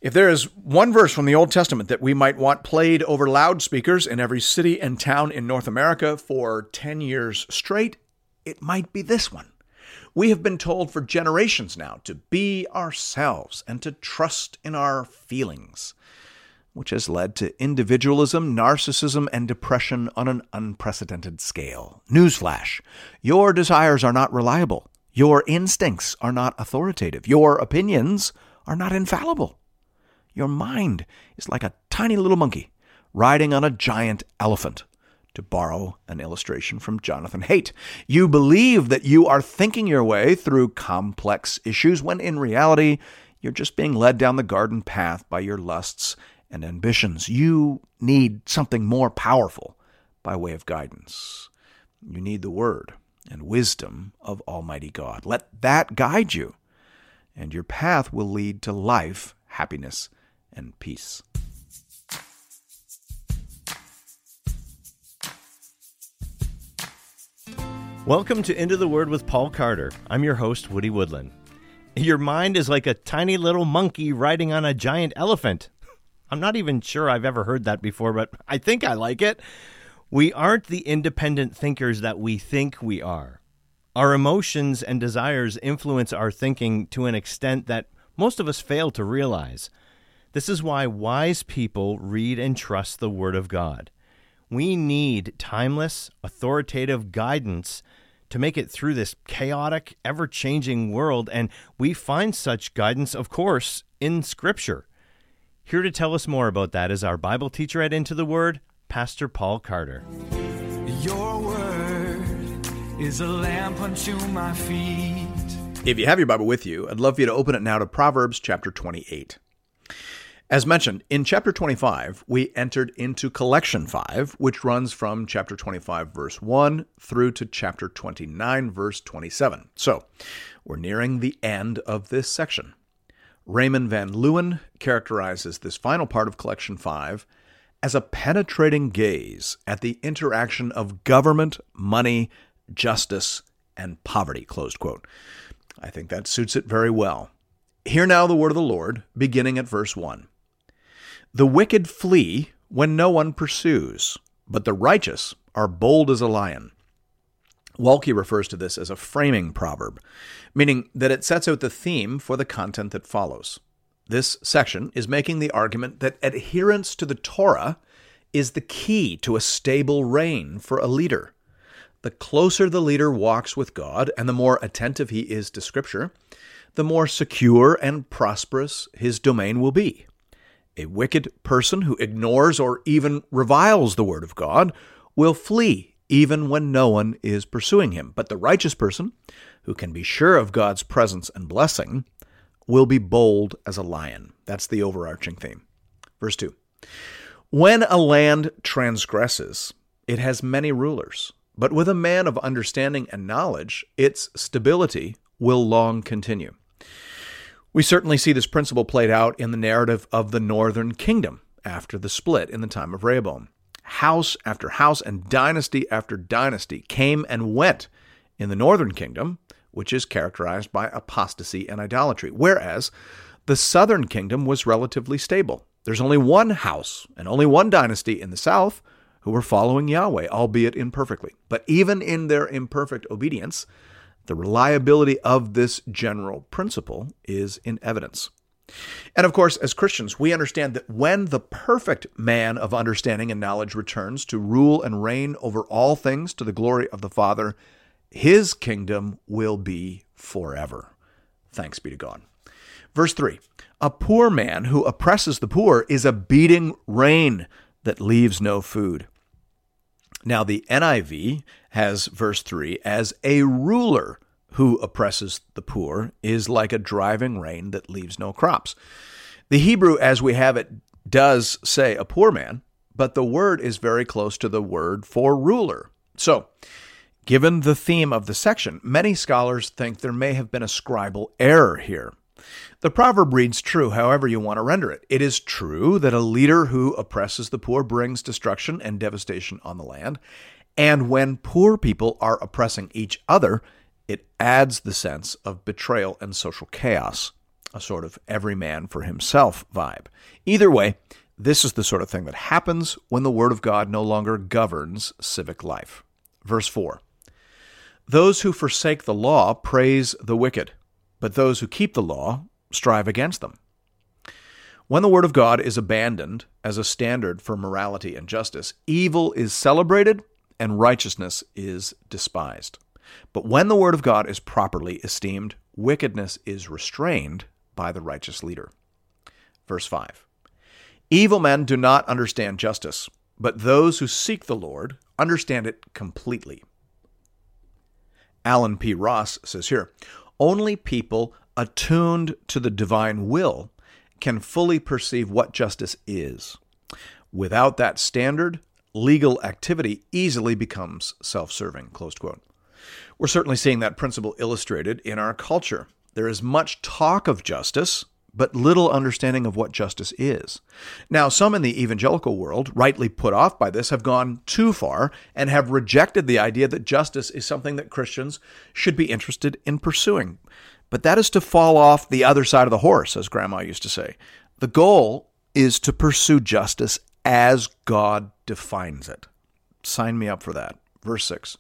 If there is one verse from the Old Testament that we might want played over loudspeakers in every city and town in North America for 10 years straight, it might be this one. We have been told for generations now to be ourselves and to trust in our feelings, which has led to individualism, narcissism, and depression on an unprecedented scale. Newsflash, your desires are not reliable. Your instincts are not authoritative. Your opinions are not infallible. Your mind is like a tiny little monkey riding on a giant elephant, to borrow an illustration from Jonathan Haidt. You believe that you are thinking your way through complex issues when in reality, you're just being led down the garden path by your lusts and ambitions. You need something more powerful by way of guidance. You need the word and wisdom of Almighty God. Let that guide you, and your path will lead to life, happiness, and peace. Welcome to Into the Word with Paul Carter. I'm your host, Woody Woodland. Your mind is like a tiny little monkey riding on a giant elephant. I'm not even sure I've ever heard that before, but I think I like it. We aren't the independent thinkers that we think we are. Our emotions and desires influence our thinking to an extent that most of us fail to realize. This is why wise people read and trust the Word of God. We need timeless, authoritative guidance to make it through this chaotic, ever-changing world, and we find such guidance, of course, in Scripture. Here to tell us more about that is our Bible teacher at Into the Word, Pastor Paul Carter. Your word is a lamp unto my feet. If you have your Bible with you, I'd love for you to open it now to Proverbs chapter 28. As mentioned, in chapter 25, we entered into collection 5, which runs from chapter 25, verse 1, through to chapter 29, verse 27. So, we're nearing the end of this section. Raymond Van Leeuwen characterizes this final part of collection 5 as a penetrating gaze at the interaction of government, money, justice, and poverty, closed quote. I think that suits it very well. Hear now the word of the Lord, beginning at verse 1. The wicked flee when no one pursues, but the righteous are bold as a lion. Walke refers to this as a framing proverb, meaning that it sets out the theme for the content that follows. This section is making the argument that adherence to the Torah is the key to a stable reign for a leader. The closer the leader walks with God and the more attentive he is to Scripture, the more secure and prosperous his domain will be. A wicked person who ignores or even reviles the word of God will flee even when no one is pursuing him. But the righteous person, who can be sure of God's presence and blessing, will be bold as a lion. That's the overarching theme. Verse 2. When a land transgresses, it has many rulers, but with a man of understanding and knowledge, its stability will long continue. We certainly see this principle played out in the narrative of the northern kingdom after the split in the time of Rehoboam. House after house and dynasty after dynasty came and went in the northern kingdom, which is characterized by apostasy and idolatry, whereas the southern kingdom was relatively stable. There's only one house and only one dynasty in the south who were following Yahweh, albeit imperfectly. But even in their imperfect obedience, the reliability of this general principle is in evidence. And of course, as Christians, we understand that when the perfect man of understanding and knowledge returns to rule and reign over all things to the glory of the Father, his kingdom will be forever. Thanks be to God. Verse 3, a poor man who oppresses the poor is a beating rain that leaves no food. Now, the NIV has verse 3 as a ruler who oppresses the poor is like a driving rain that leaves no crops. The Hebrew, as we have it, does say a poor man, but the word is very close to the word for ruler. So, given the theme of the section, many scholars think there may have been a scribal error here. The proverb reads true however you want to render it. It is true that a leader who oppresses the poor brings destruction and devastation on the land, and when poor people are oppressing each other, it adds the sense of betrayal and social chaos. a sort of every man for himself vibe. Either way, this is the sort of thing that happens when the Word of God no longer governs civic life. Verse 4, those who forsake the law praise the wicked, but those who keep the law strive against them. When the Word of God is abandoned as a standard for morality and justice, evil is celebrated and righteousness is despised. But when the Word of God is properly esteemed, wickedness is restrained by the righteous leader. Verse 5, evil men do not understand justice, but those who seek the Lord understand it completely. Alan P. Ross says here, only people attuned to the divine will can fully perceive what justice is. Without that standard, legal activity easily becomes self-serving, close quote. We're certainly seeing that principle illustrated in our culture. There is much talk of justice, but little understanding of what justice is. Now, some in the evangelical world, rightly put off by this, have gone too far and have rejected the idea that justice is something that Christians should be interested in pursuing. But that is to fall off the other side of the horse, as Grandma used to say. The goal is to pursue justice as God defines it. Sign me up for that. Verse 6.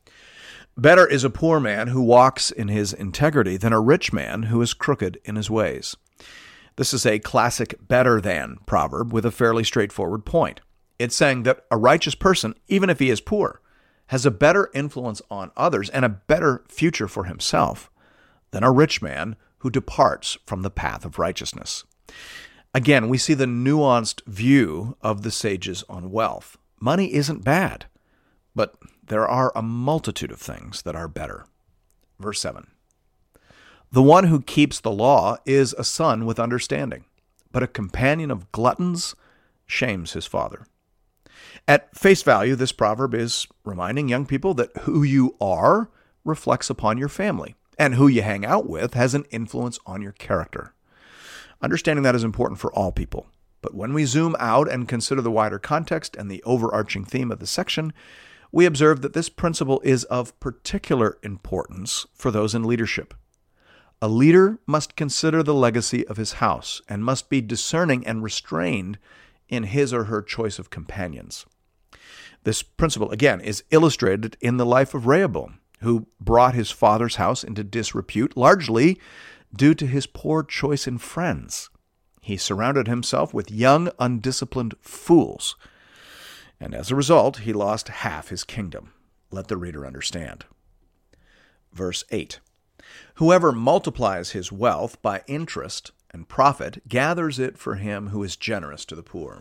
Better is a poor man who walks in his integrity than a rich man who is crooked in his ways. This is a classic better than proverb with a fairly straightforward point. It's saying that a righteous person, even if he is poor, has a better influence on others and a better future for himself than a rich man who departs from the path of righteousness. Again, we see the nuanced view of the sages on wealth. Money isn't bad, but there are a multitude of things that are better. Verse 7. The one who keeps the law is a son with understanding, but a companion of gluttons shames his father. At face value, this proverb is reminding young people that who you are reflects upon your family, and who you hang out with has an influence on your character. Understanding that is important for all people. But when we zoom out and consider the wider context and the overarching theme of the section, we observe that this principle is of particular importance for those in leadership. A leader must consider the legacy of his house and must be discerning and restrained in his or her choice of companions. This principle, again, is illustrated in the life of Rehoboam, who brought his father's house into disrepute, largely due to his poor choice in friends. He surrounded himself with young, undisciplined fools, and as a result, he lost half his kingdom. Let the reader understand. Verse 8. Whoever multiplies his wealth by interest and profit gathers it for him who is generous to the poor.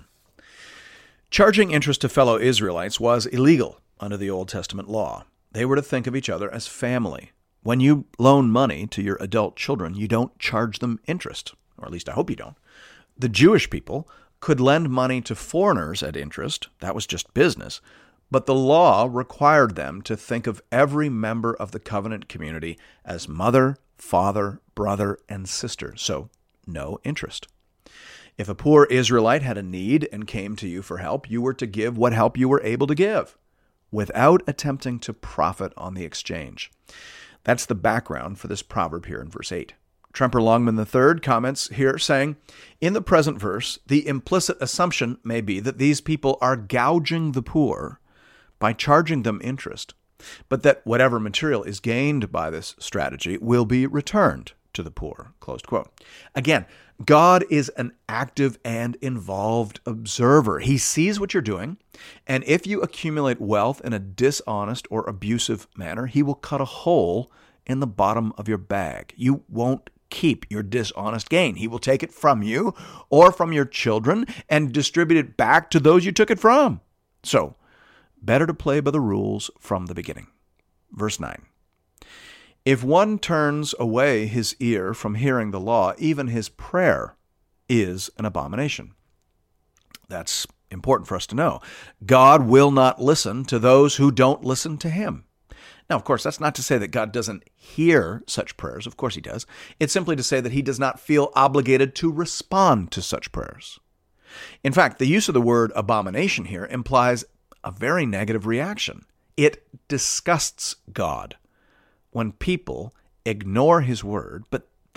Charging interest to fellow Israelites was illegal under the Old Testament law. They were to think of each other as family. When you loan money to your adult children, you don't charge them interest, or at least I hope you don't. The Jewish people could lend money to foreigners at interest. That was just business. But the law required them to think of every member of the covenant community as mother, father, brother, and sister. So, no interest. If a poor Israelite had a need and came to you for help, you were to give what help you were able to give, without attempting to profit on the exchange. That's the background for this proverb here in verse 8. Tremper Longman III comments here saying, in the present verse, the implicit assumption may be that these people are gouging the poor by charging them interest, but that whatever material is gained by this strategy will be returned to the poor, closed quote. Again, God is an active and involved observer. He sees what you're doing, and if you accumulate wealth in a dishonest or abusive manner, he will cut a hole in the bottom of your bag. You won't keep your dishonest gain. He will take it from you or from your children and distribute it back to those you took it from. So, better to play by the rules from the beginning. Verse 9. If one turns away his ear from hearing the law, even his prayer is an abomination. That's important for us to know. God will not listen to those who don't listen to him. Now, of course, that's not to say that God doesn't hear such prayers. Of course he does. It's simply to say that he does not feel obligated to respond to such prayers. In fact, the use of the word abomination here implies a very negative reaction. It disgusts God when people ignore his word, but then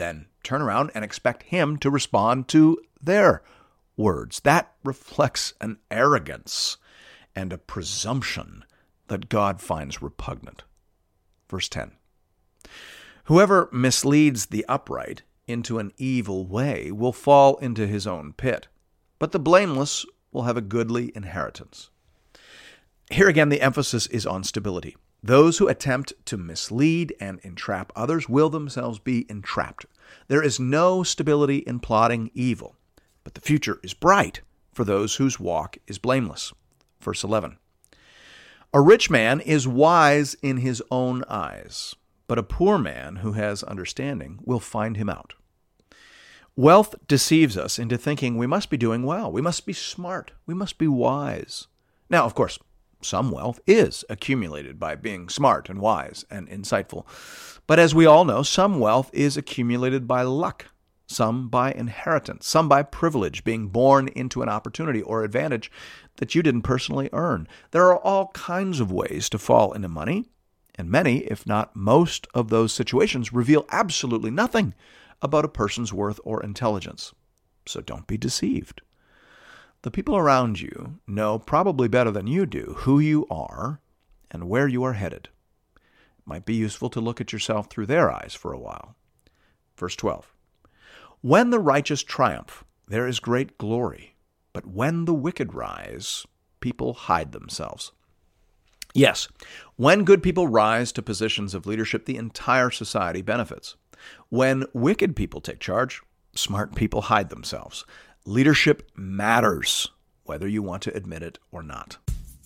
turn around and expect him to respond to their words. That reflects an arrogance and a presumption that God finds repugnant. Verse 10. Whoever misleads the upright into an evil way will fall into his own pit, but the blameless will have a goodly inheritance. Here again, the emphasis is on stability. Those who attempt to mislead and entrap others will themselves be entrapped. There is no stability in plotting evil, but the future is bright for those whose walk is blameless. Verse 11. A rich man is wise in his own eyes, but a poor man who has understanding will find him out. Wealth deceives us into thinking we must be doing well, we must be smart, we must be wise. Now, of course, some wealth is accumulated by being smart and wise and insightful. But as we all know, some wealth is accumulated by luck, some by inheritance, some by privilege, being born into an opportunity or advantage that you didn't personally earn. There are all kinds of ways to fall into money, and many, if not most, of those situations reveal absolutely nothing about a person's worth or intelligence. So don't be deceived. The people around you know probably better than you do who you are and where you are headed. It might be useful to look at yourself through their eyes for a while. Verse 12. When the righteous triumph, there is great glory, but when the wicked rise, people hide themselves. Yes, when good people rise to positions of leadership, the entire society benefits. When wicked people take charge, smart people hide themselves. Leadership matters, whether you want to admit it or not.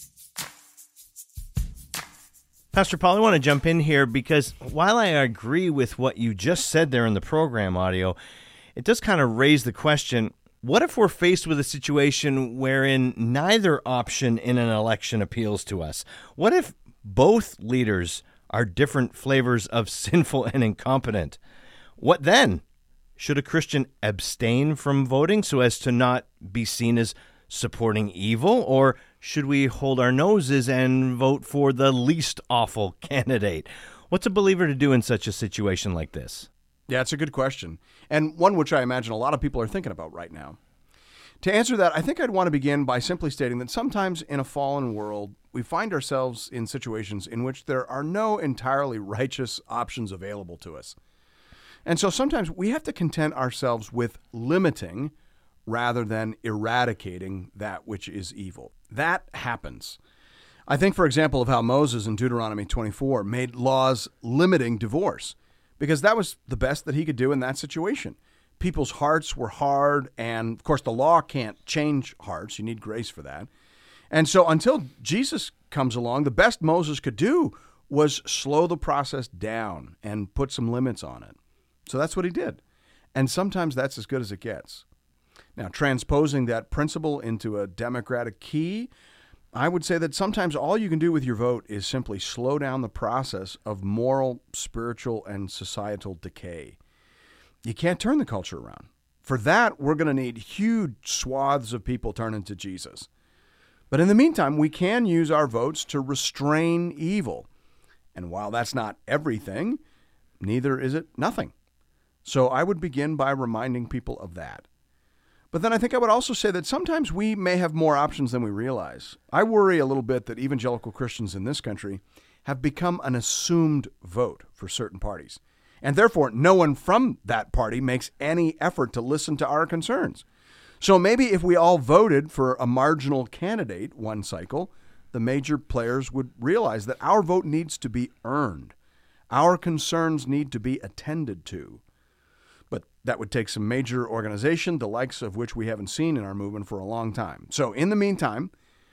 Pastor Paul, I want to jump in here because while I agree with what you just said there in the program audio, it does kind of raise the question, what if we're faced with a situation wherein neither option in an election appeals to us? What if both leaders are different flavors of sinful and incompetent? What then? Should a Christian abstain from voting so as to not be seen as supporting evil? Or should we hold our noses and vote for the least awful candidate? What's a believer to do in such a situation like this? Yeah, it's a good question, and one which I imagine a lot of people are thinking about right now. To answer that, I think I'd want to begin by simply stating that sometimes in a fallen world, we find ourselves in situations in which there are no entirely righteous options available to us. And so sometimes we have to content ourselves with limiting rather than eradicating that which is evil. That happens. I think, for example, of how Moses in Deuteronomy 24 made laws limiting divorce, because that was the best that he could do in that situation. People's hearts were hard, and of course the law can't change hearts. You need grace for that. And so until Jesus comes along, the best Moses could do was slow the process down and put some limits on it. So that's what he did. And sometimes that's as good as it gets. Now, transposing that principle into a democratic key, I would say that sometimes all you can do with your vote is simply slow down the process of moral, spiritual, and societal decay. You can't turn the culture around. For that, we're going to need huge swaths of people turning to Jesus. But in the meantime, we can use our votes to restrain evil. And while that's not everything, neither is it nothing. So I would begin by reminding people of that. But then I think I would also say that sometimes we may have more options than we realize. I worry a little bit that evangelical Christians in this country have become an assumed vote for certain parties. And therefore, no one from that party makes any effort to listen to our concerns. So maybe if we all voted for a marginal candidate one cycle, the major players would realize that our vote needs to be earned. Our concerns need to be attended to. But that would take some major organization, the likes of which we haven't seen in our movement for a long time. So in the meantime,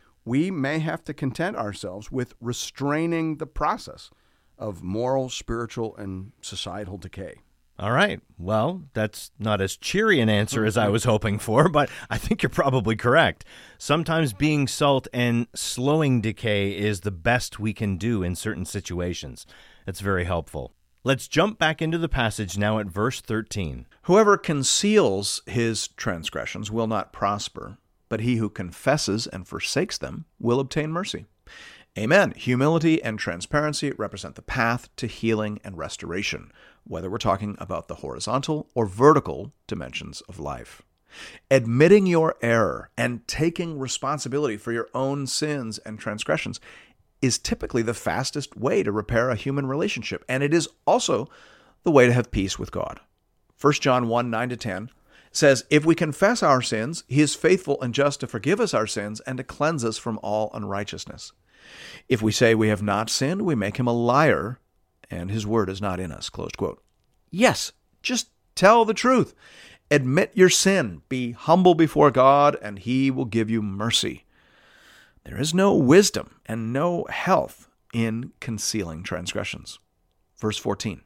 we may have to content ourselves with restraining the process of moral, spiritual, and societal decay. All right. Well, that's not as cheery an answer as I was hoping for, but I think you're probably correct. Sometimes being salt and slowing decay is the best we can do in certain situations. It's very helpful. Let's jump back into the passage now at verse 13. Whoever conceals his transgressions will not prosper, but he who confesses and forsakes them will obtain mercy. Amen. Humility and transparency represent the path to healing and restoration. whether we're talking about the horizontal or vertical dimensions of life. Admitting your error and taking responsibility for your own sins and transgressions is typically the fastest way to repair a human relationship, and it is also the way to have peace with God. 1 John 1, 9-10 says, "If we confess our sins, he is faithful and just to forgive us our sins and to cleanse us from all unrighteousness. If we say we have not sinned, we make him a liar, and his word is not in us." Closed quote. Yes, just tell the truth. Admit your sin. Be humble before God, and he will give you mercy. There is no wisdom and no health in concealing transgressions. Verse 14.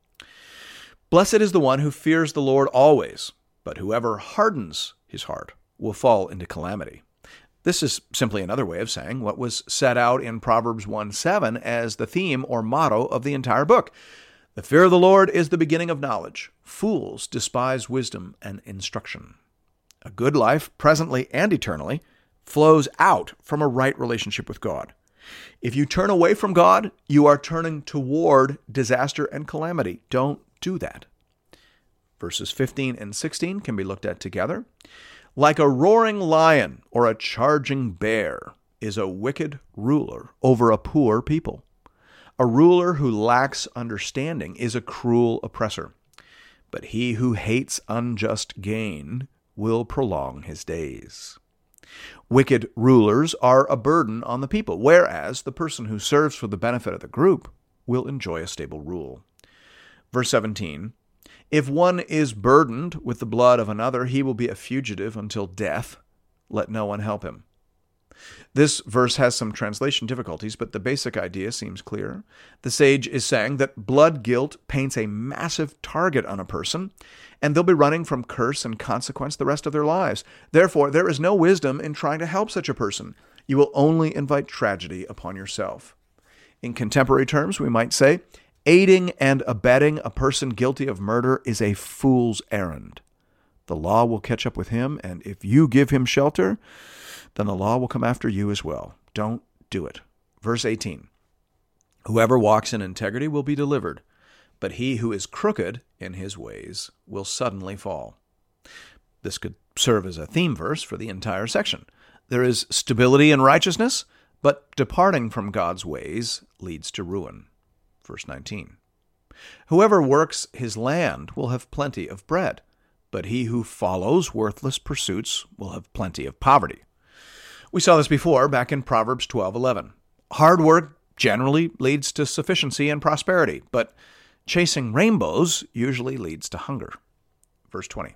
"Blessed is the one who fears the Lord always, but whoever hardens his heart will fall into calamity." This is simply another way of saying what was set out in Proverbs 1:7 as the theme or motto of the entire book. The fear of the Lord is the beginning of knowledge. Fools despise wisdom and instruction. A good life, presently and eternally, flows out from a right relationship with God. If you turn away from God, you are turning toward disaster and calamity. Don't do that. Verses 15 and 16 can be looked at together. "Like a roaring lion or a charging bear is a wicked ruler over a poor people. A ruler who lacks understanding is a cruel oppressor, but he who hates unjust gain will prolong his days." Wicked rulers are a burden on the people, whereas the person who serves for the benefit of the group will enjoy a stable rule. Verse 17, "If one is burdened with the blood of another, he will be a fugitive until death. Let no one help him." This verse has some translation difficulties, but the basic idea seems clear. The sage is saying that blood guilt paints a massive target on a person, and they'll be running from curse and consequence the rest of their lives. Therefore, there is no wisdom in trying to help such a person. You will only invite tragedy upon yourself. In contemporary terms, we might say, aiding and abetting a person guilty of murder is a fool's errand. The law will catch up with him, and if you give him shelter, then the law will come after you as well. Don't do it. Verse 18, "Whoever walks in integrity will be delivered, but he who is crooked in his ways will suddenly fall." This could serve as a theme verse for the entire section. There is stability in righteousness, but departing from God's ways leads to ruin. Verse 19, "Whoever works his land will have plenty of bread, but he who follows worthless pursuits will have plenty of poverty." We saw this before back in Proverbs 12:11. Hard work generally leads to sufficiency and prosperity, but chasing rainbows usually leads to hunger. Verse 20.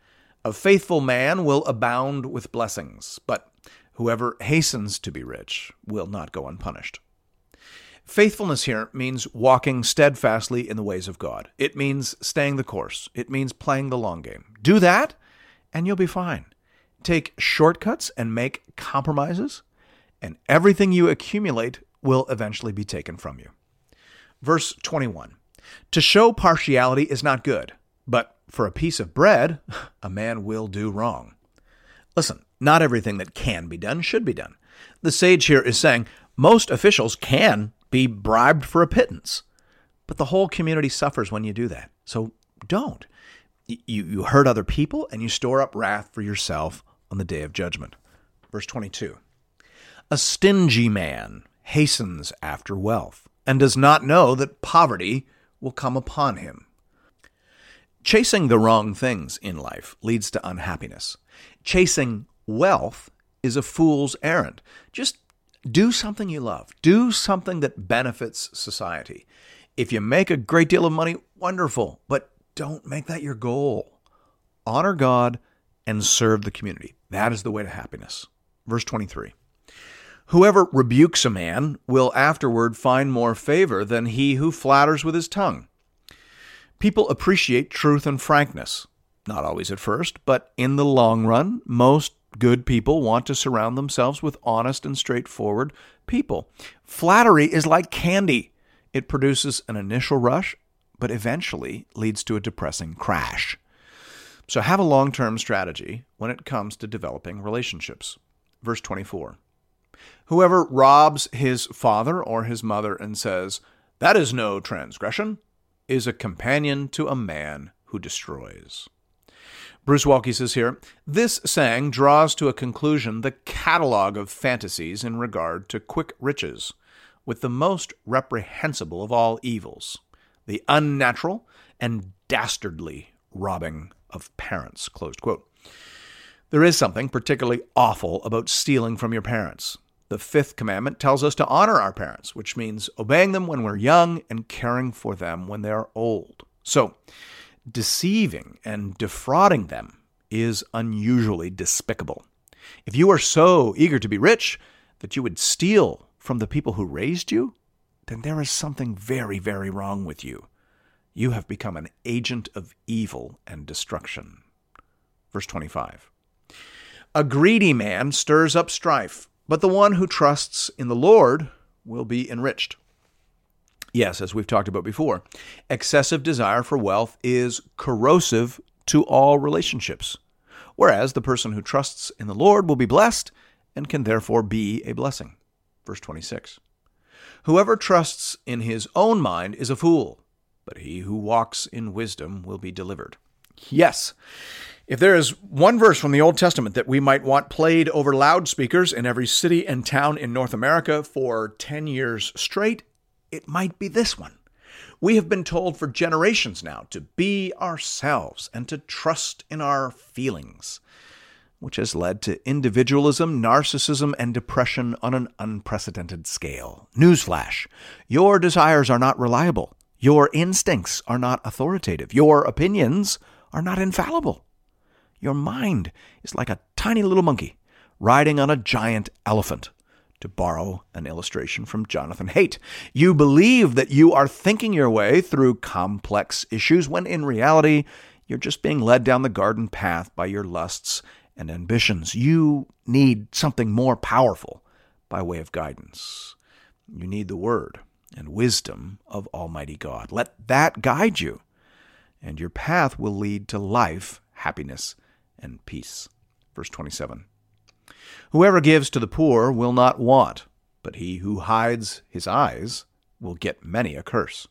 "A faithful man will abound with blessings, but whoever hastens to be rich will not go unpunished." Faithfulness here means walking steadfastly in the ways of God. It means staying the course. It means playing the long game. Do that, and you'll be fine. Take shortcuts and make compromises, and everything you accumulate will eventually be taken from you. Verse 21. "To show partiality is not good, but for a piece of bread, a man will do wrong." Listen, not everything that can be done should be done. The sage here is saying most officials can be bribed for a pittance, but the whole community suffers when you do that. So don't. You hurt other people, and you store up wrath for yourself on the day of judgment. Verse 22. "A stingy man hastens after wealth and does not know that poverty will come upon him." Chasing the wrong things in life leads to unhappiness. Chasing wealth is a fool's errand. Just do something you love. Do something that benefits society. If you make a great deal of money, wonderful, but don't make that your goal. Honor God and serve the community. That is the way to happiness. Verse 23. "Whoever rebukes a man will afterward find more favor than he who flatters with his tongue." People appreciate truth and frankness. Not always at first, but in the long run, most good people want to surround themselves with honest and straightforward people. Flattery is like candy. It produces an initial rush, but eventually leads to a depressing crash. So have a long-term strategy when it comes to developing relationships. Verse 24. "Whoever robs his father or his mother and says, 'That is no transgression,' is a companion to a man who destroys. Bruce Walke says here, this saying draws to a conclusion the catalog of fantasies in regard to quick riches, with the most reprehensible of all evils, the unnatural and dastardly robbing of parents, closed quote. There is something particularly awful about stealing from your parents. The fifth commandment tells us to honor our parents, which means obeying them when we're young and caring for them when they are old. So, deceiving and defrauding them is unusually despicable. If you are so eager to be rich that you would steal from the people who raised you, then there is something very, very wrong with you. You have become an agent of evil and destruction. Verse 25. A greedy man stirs up strife, but the one who trusts in the Lord will be enriched. Yes, as we've talked about before, excessive desire for wealth is corrosive to all relationships, whereas the person who trusts in the Lord will be blessed and can therefore be a blessing. Verse 26. Whoever trusts in his own mind is a fool, but he who walks in wisdom will be delivered. Yes, if there is one verse from the Old Testament that we might want played over loudspeakers in every city and town in North America for 10 years straight, it might be this one. We have been told for generations now to be ourselves and to trust in our feelings, which has led to individualism, narcissism, and depression on an unprecedented scale. Newsflash, your desires are not reliable. Your instincts are not authoritative. Your opinions are not infallible. Your mind is like a tiny little monkey riding on a giant elephant, to borrow an illustration from Jonathan Haidt. You believe that you are thinking your way through complex issues when in reality, you're just being led down the garden path by your lusts and ambitions. You need something more powerful by way of guidance. You need the word and wisdom of Almighty God. Let that guide you, and your path will lead to life, happiness, and peace. Verse 27. Whoever gives to the poor will not want, but he who hides his eyes will get many a curse.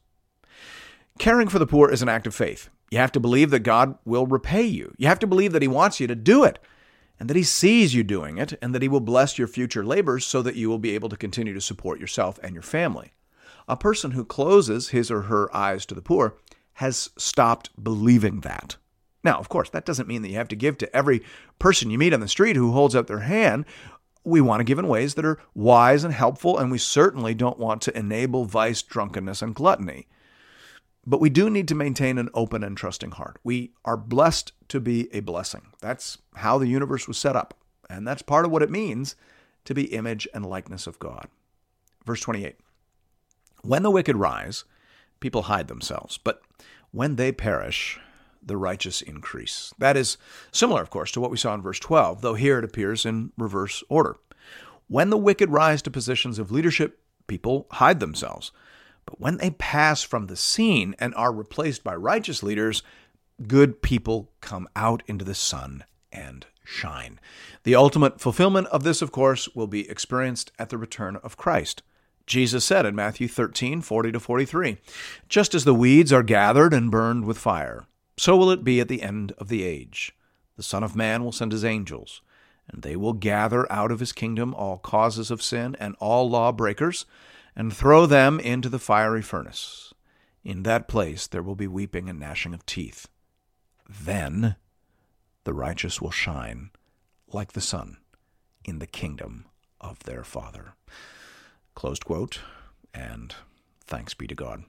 Caring for the poor is an act of faith. You have to believe that God will repay you. You have to believe that he wants you to do it, and that he sees you doing it, and that he will bless your future labors so that you will be able to continue to support yourself and your family. A person who closes his or her eyes to the poor has stopped believing that. Now, of course, that doesn't mean that you have to give to every person you meet on the street who holds out their hand. We want to give in ways that are wise and helpful, and we certainly don't want to enable vice, drunkenness, and gluttony. But we do need to maintain an open and trusting heart. We are blessed to be a blessing. That's how the universe was set up, and that's part of what it means to be image and likeness of God. Verse 28. When the wicked rise, people hide themselves, but when they perish, the righteous increase. That is similar, of course, to what we saw in verse 12, though here it appears in reverse order. When the wicked rise to positions of leadership, people hide themselves. But when they pass from the scene and are replaced by righteous leaders, good people come out into the sun and shine. The ultimate fulfillment of this, of course, will be experienced at the return of Christ. Jesus said in Matthew 13:40-43, just as the weeds are gathered and burned with fire, so will it be at the end of the age. The Son of Man will send his angels, and they will gather out of his kingdom all causes of sin and all lawbreakers, and throw them into the fiery furnace. In that place there will be weeping and gnashing of teeth. Then the righteous will shine like the sun in the kingdom of their Father. Closed quote, and thanks be to God.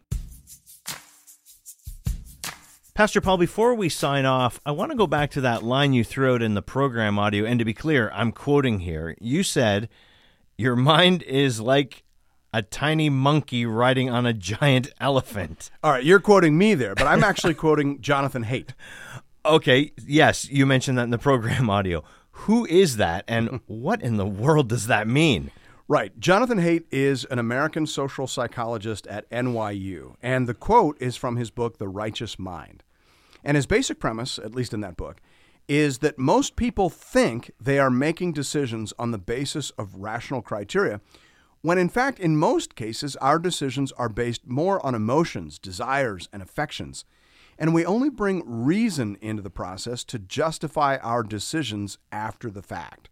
Pastor Paul, before we sign off, I want to go back to that line you threw out in the program audio, and to be clear, I'm quoting here. You said, your mind is like a tiny monkey riding on a giant elephant. All right, you're quoting me there, but I'm actually quoting Jonathan Haidt. Okay, yes, you mentioned that in the program audio. Who is that, and what in the world does that mean? Right. Jonathan Haidt is an American social psychologist at NYU, and the quote is from his book, The Righteous Mind. And his basic premise, at least in that book, is that most people think they are making decisions on the basis of rational criteria when in fact, in most cases, our decisions are based more on emotions, desires, and affections, and we only bring reason into the process to justify our decisions after the fact.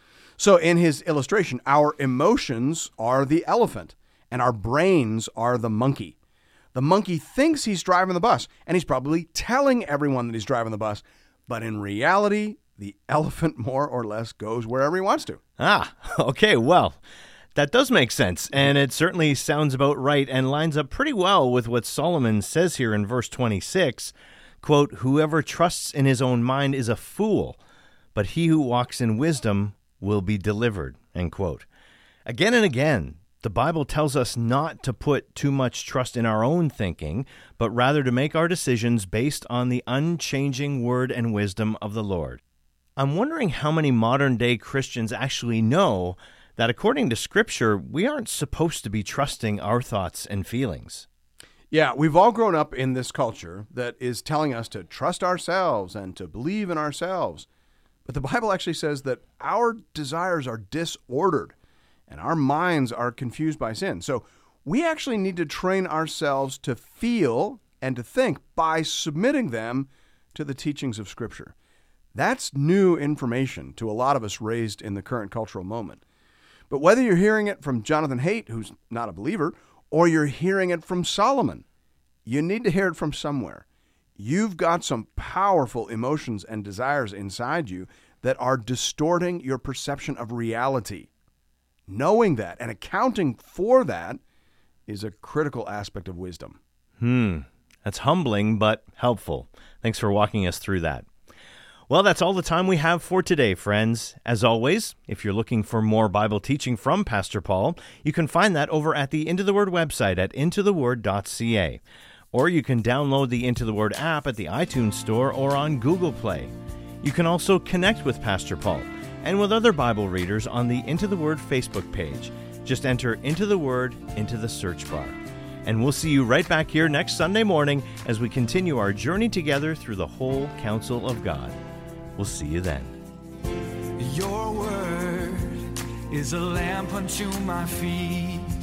So in his illustration, our emotions are the elephant, and our brains are the monkey. The monkey thinks he's driving the bus, and he's probably telling everyone that he's driving the bus, but in reality, the elephant more or less goes wherever he wants to. Okay, well, that does make sense, and it certainly sounds about right and lines up pretty well with what Solomon says here in verse 26, quote, "Whoever trusts in his own mind is a fool, but he who walks in wisdom will be delivered," end quote. Again and again, the Bible tells us not to put too much trust in our own thinking, but rather to make our decisions based on the unchanging word and wisdom of the Lord. I'm wondering how many modern-day Christians actually know that according to Scripture, we aren't supposed to be trusting our thoughts and feelings. Yeah, we've all grown up in this culture that is telling us to trust ourselves and to believe in ourselves. But the Bible actually says that our desires are disordered and our minds are confused by sin. So we actually need to train ourselves to feel and to think by submitting them to the teachings of Scripture. That's new information to a lot of us raised in the current cultural moment. But whether you're hearing it from Jonathan Haidt, who's not a believer, or you're hearing it from Solomon, you need to hear it from somewhere. You've got some powerful emotions and desires inside you that are distorting your perception of reality. Knowing that and accounting for that is a critical aspect of wisdom. That's humbling, but helpful. Thanks for walking us through that. Well, that's all the time we have for today, friends. As always, if you're looking for more Bible teaching from Pastor Paul, you can find that over at the Into the Word website at intotheword.ca. Or you can download the Into the Word app at the iTunes Store or on Google Play. You can also connect with Pastor Paul and with other Bible readers on the Into the Word Facebook page. Just enter Into the Word into the search bar. And we'll see you right back here next Sunday morning as we continue our journey together through the whole counsel of God. We'll see you then. Your word is a lamp unto my feet